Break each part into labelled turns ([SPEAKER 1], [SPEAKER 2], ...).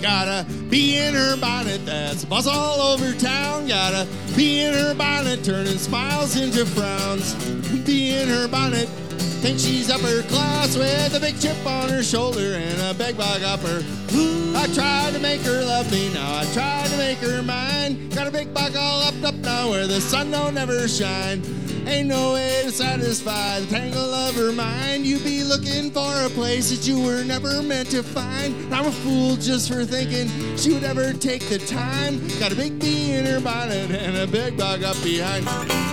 [SPEAKER 1] Gotta be in her bonnet, that's buzz all over town. Gotta be in her bonnet, turning smiles into frowns. Be in her bonnet, think she's upper class with a big chip on her shoulder and a big bug up her. I tried to make her love me, now I tried to make her mine. Got a big bug all up now where the sun don't ever shine. Ain't no way to satisfy the tangle of her mind. You be looking for a place that you were never meant to find. And I'm a fool just for thinking she would ever take the time. Got a big bee in her bonnet and a big bug up behind.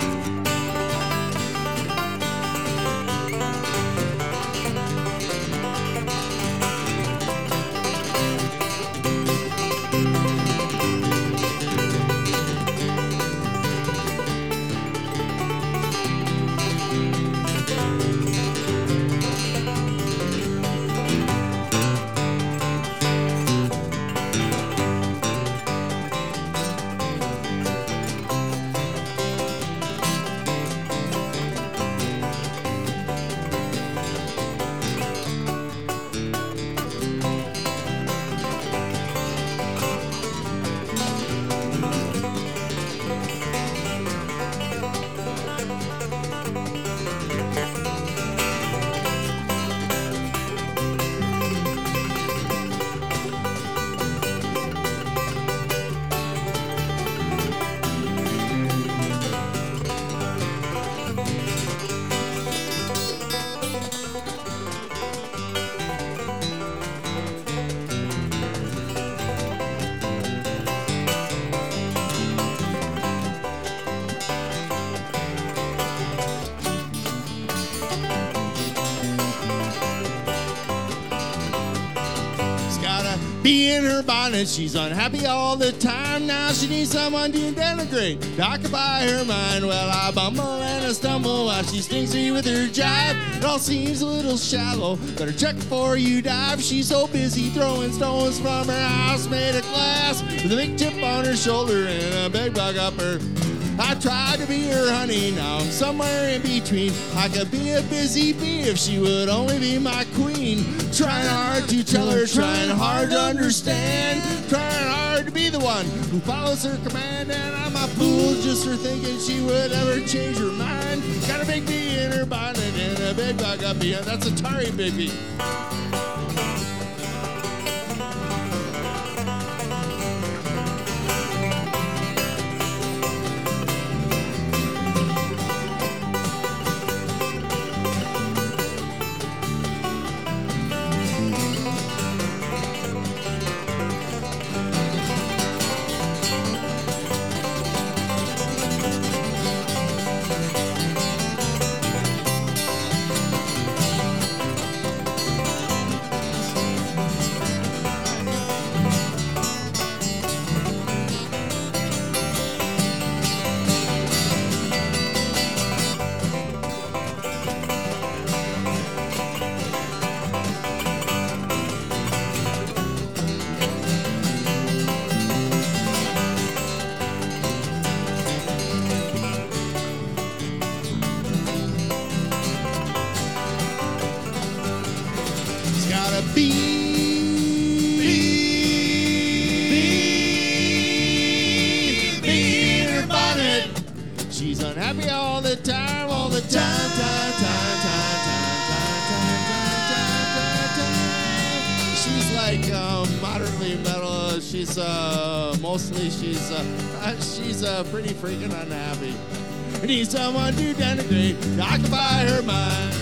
[SPEAKER 1] Be in her bonnet, she's unhappy all the time. Now she needs someone to denigrate, occupy her mind. Well, I bumble and I stumble while she stings me with her jive. It all seems a little shallow, better check before you dive. She's so busy throwing stones from her house made of glass, with a big chip on her shoulder and a big bug up her. I tried to be her honey, now I'm somewhere in between. I could be a busy bee if she would only be my queen. Trying hard to tell her, trying hard to understand, trying hard to be the one who follows her command. And I'm a fool just for thinking she would ever change her mind. Got a big bee in her bonnet and a big bug up behind. That's a Atari big bee. Be in her bonnet. She's unhappy all the time, all the time. She's like moderately metal. She's mostly she's pretty freaking unhappy. Needs someone to denigrate, to occupy her mind.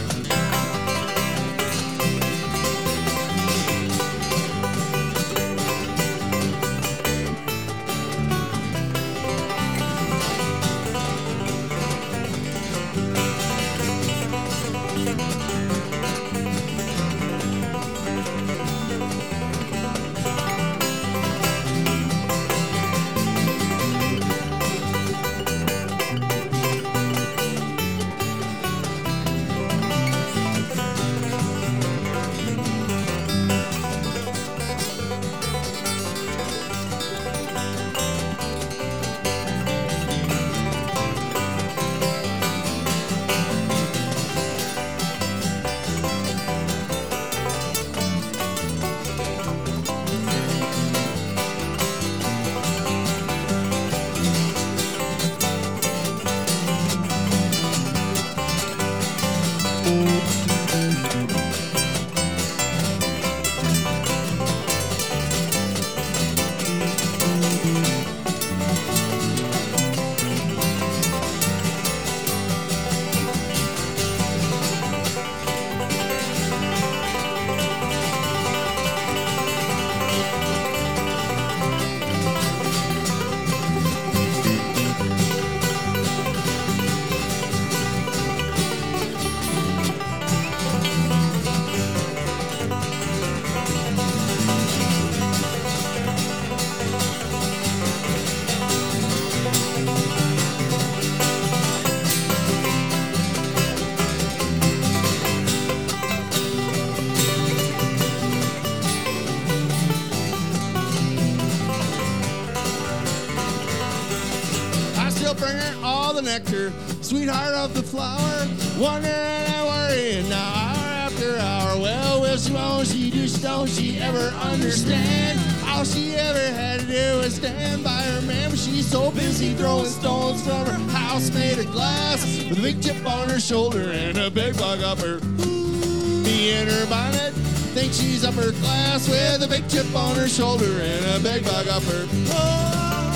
[SPEAKER 1] Bring her all the nectar, sweetheart of the flower. Wonder and I worry, and now hour after hour. Well, will she, won't she, do she, don't she ever understand? All she ever had to do was stand by her man, but she's so busy throwing stones from her house made of glass, with a big chip on her shoulder and a big bug up her. Me in her bonnet, think she's upper class, with a big chip on her shoulder and a big bug up her. Oh.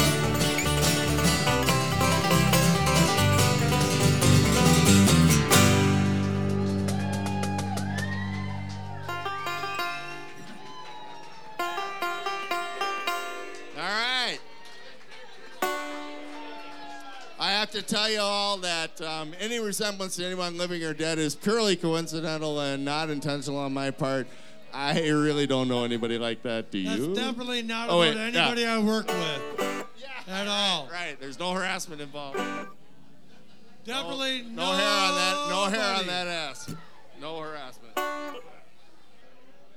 [SPEAKER 1] To tell you all that any resemblance to anyone living or dead is purely coincidental and not intentional on my part. I really don't know anybody like that. Do you?
[SPEAKER 2] That's definitely not about anybody I work with at all.
[SPEAKER 1] Right. There's no harassment involved.
[SPEAKER 2] Definitely
[SPEAKER 1] no hair on that. No hair on that ass. No harassment.